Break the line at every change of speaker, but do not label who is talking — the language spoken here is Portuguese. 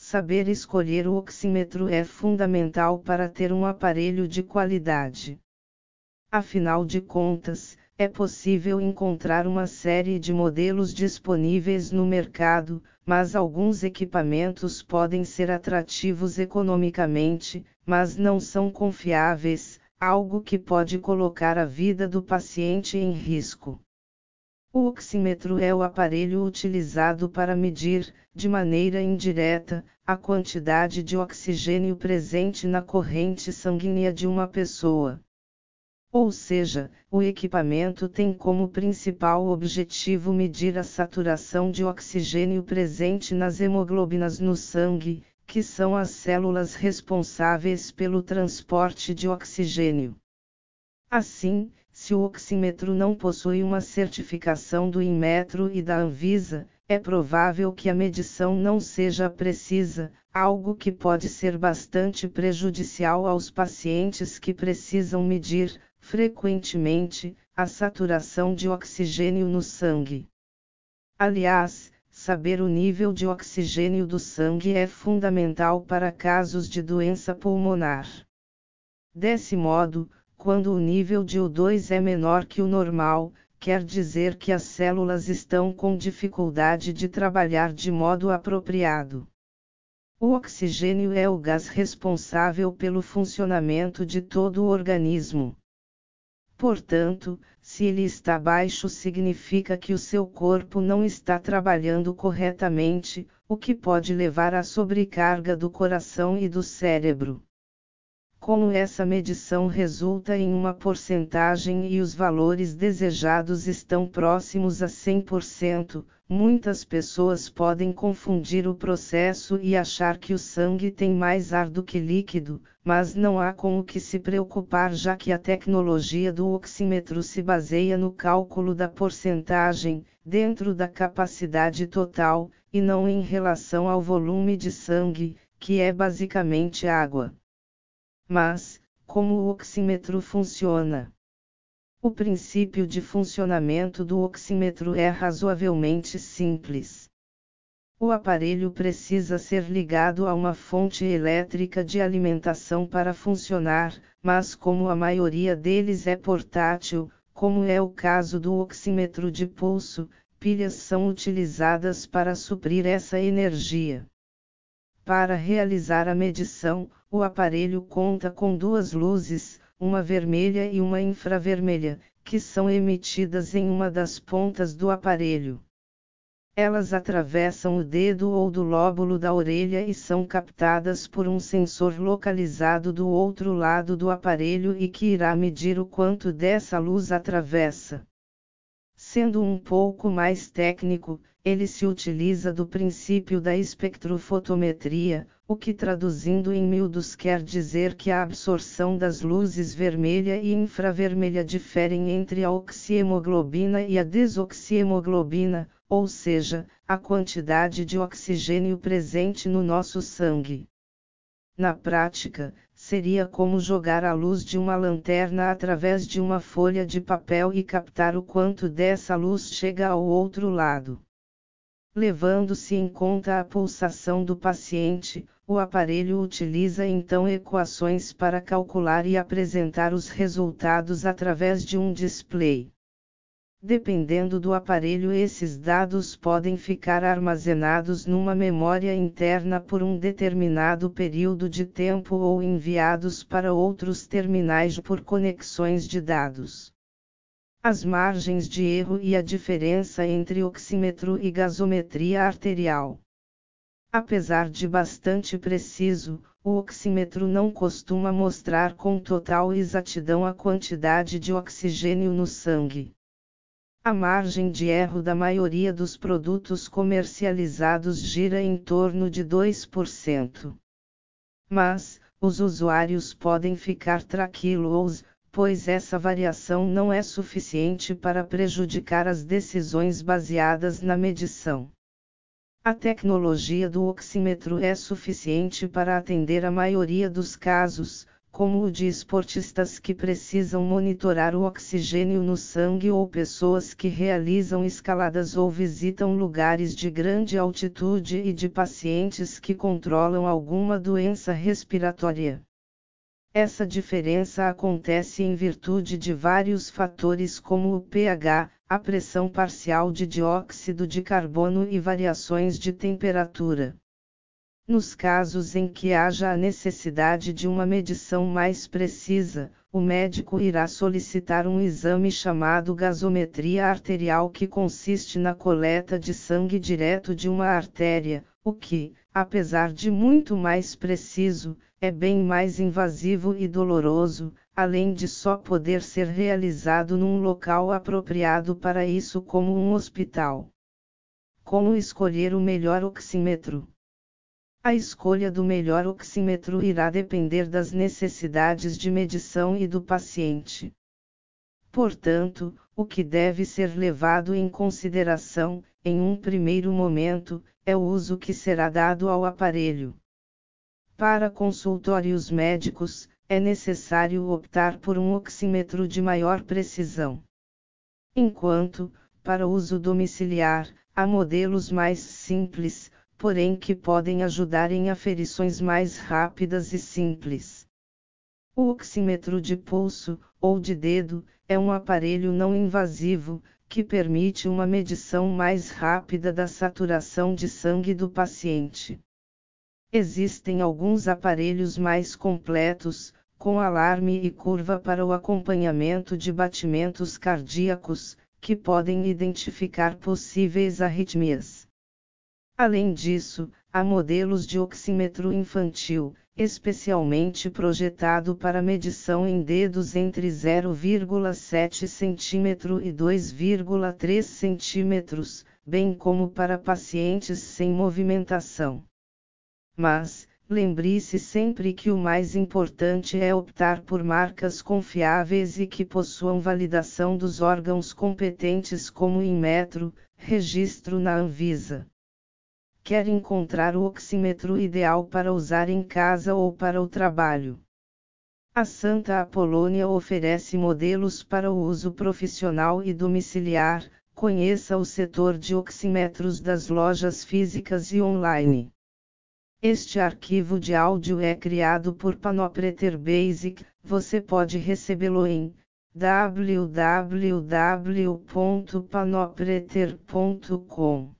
saber escolher o oxímetro é fundamental para ter um aparelho de qualidade. Afinal de contas, é possível encontrar uma série de modelos disponíveis no mercado, mas alguns equipamentos podem ser atrativos economicamente, mas não são confiáveis, algo que pode colocar a vida do paciente em risco. O oxímetro é o aparelho utilizado para medir, de maneira indireta, a quantidade de oxigênio presente na corrente sanguínea de uma pessoa. Ou seja, o equipamento tem como principal objetivo medir a saturação de oxigênio presente nas hemoglobinas no sangue, que são as células responsáveis pelo transporte de oxigênio. Assim, se o oxímetro não possui uma certificação do Inmetro e da Anvisa, é provável que a medição não seja precisa, algo que pode ser bastante prejudicial aos pacientes que precisam medir, frequentemente, a saturação de oxigênio no sangue. Aliás, saber o nível de oxigênio do sangue é fundamental para casos de doença pulmonar. Desse modo, quando o nível de O2 é menor que o normal, quer dizer que as células estão com dificuldade de trabalhar de modo apropriado. O oxigênio é o gás responsável pelo funcionamento de todo o organismo. Portanto, se ele está baixo, significa que o seu corpo não está trabalhando corretamente, o que pode levar à sobrecarga do coração e do cérebro. Como essa medição resulta em uma porcentagem e os valores desejados estão próximos a 100%, muitas pessoas podem confundir o processo e achar que o sangue tem mais ar do que líquido, mas não há com o que se preocupar, já que a tecnologia do oxímetro se baseia no cálculo da porcentagem, dentro da capacidade total, e não em relação ao volume de sangue, que é basicamente água. Mas, como o oxímetro funciona? O princípio de funcionamento do oxímetro é razoavelmente simples. O aparelho precisa ser ligado a uma fonte elétrica de alimentação para funcionar, mas como a maioria deles é portátil, como é o caso do oxímetro de pulso, pilhas são utilizadas para suprir essa energia. Para realizar a medição, o aparelho conta com duas luzes, uma vermelha e uma infravermelha, que são emitidas em uma das pontas do aparelho. Elas atravessam o dedo ou do lóbulo da orelha e são captadas por um sensor localizado do outro lado do aparelho e que irá medir o quanto dessa luz atravessa. Sendo um pouco mais técnico, ele se utiliza do princípio da espectrofotometria, o que traduzindo em miúdos quer dizer que a absorção das luzes vermelha e infravermelha diferem entre a oxihemoglobina e a desoxihemoglobina, ou seja, a quantidade de oxigênio presente no nosso sangue. Na prática, seria como jogar a luz de uma lanterna através de uma folha de papel e captar o quanto dessa luz chega ao outro lado. Levando-se em conta a pulsação do paciente, o aparelho utiliza então equações para calcular e apresentar os resultados através de um display. Dependendo do aparelho, esses dados podem ficar armazenados numa memória interna por um determinado período de tempo ou enviados para outros terminais por conexões de dados. As margens de erro e a diferença entre oxímetro e gasometria arterial. Apesar de bastante preciso, o oxímetro não costuma mostrar com total exatidão a quantidade de oxigênio no sangue. A margem de erro da maioria dos produtos comercializados gira em torno de 2%. Mas, os usuários podem ficar tranquilos, pois essa variação não é suficiente para prejudicar as decisões baseadas na medição. A tecnologia do oxímetro é suficiente para atender a maioria dos casos, como o de esportistas que precisam monitorar o oxigênio no sangue ou pessoas que realizam escaladas ou visitam lugares de grande altitude e de pacientes que controlam alguma doença respiratória. Essa diferença acontece em virtude de vários fatores como o pH, a pressão parcial de dióxido de carbono e variações de temperatura. Nos casos em que haja a necessidade de uma medição mais precisa, o médico irá solicitar um exame chamado gasometria arterial, que consiste na coleta de sangue direto de uma artéria, o que, apesar de muito mais preciso, é bem mais invasivo e doloroso, além de só poder ser realizado num local apropriado para isso, como um hospital. Como escolher o melhor oxímetro? A escolha do melhor oxímetro irá depender das necessidades de medição e do paciente. Portanto, o que deve ser levado em consideração, em um primeiro momento, é o uso que será dado ao aparelho. Para consultórios médicos, é necessário optar por um oxímetro de maior precisão. Enquanto, para uso domiciliar, há modelos mais simples, porém que podem ajudar em aferições mais rápidas e simples. O oxímetro de pulso, ou de dedo, é um aparelho não invasivo, que permite uma medição mais rápida da saturação de sangue do paciente. Existem alguns aparelhos mais completos, com alarme e curva para o acompanhamento de batimentos cardíacos, que podem identificar possíveis arritmias. Além disso, há modelos de oxímetro infantil, especialmente projetado para medição em dedos entre 0,7 cm e 2,3 cm, bem como para pacientes sem movimentação. Mas, lembre-se sempre que o mais importante é optar por marcas confiáveis e que possuam validação dos órgãos competentes, como Inmetro, registro na Anvisa. Quer encontrar o oxímetro ideal para usar em casa ou para o trabalho? A Santa Apolônia oferece modelos para o uso profissional e domiciliar. Conheça o setor de oxímetros das lojas físicas e online. Este arquivo de áudio é criado por Panopreter Basic. Você pode recebê-lo em www.panopreter.com.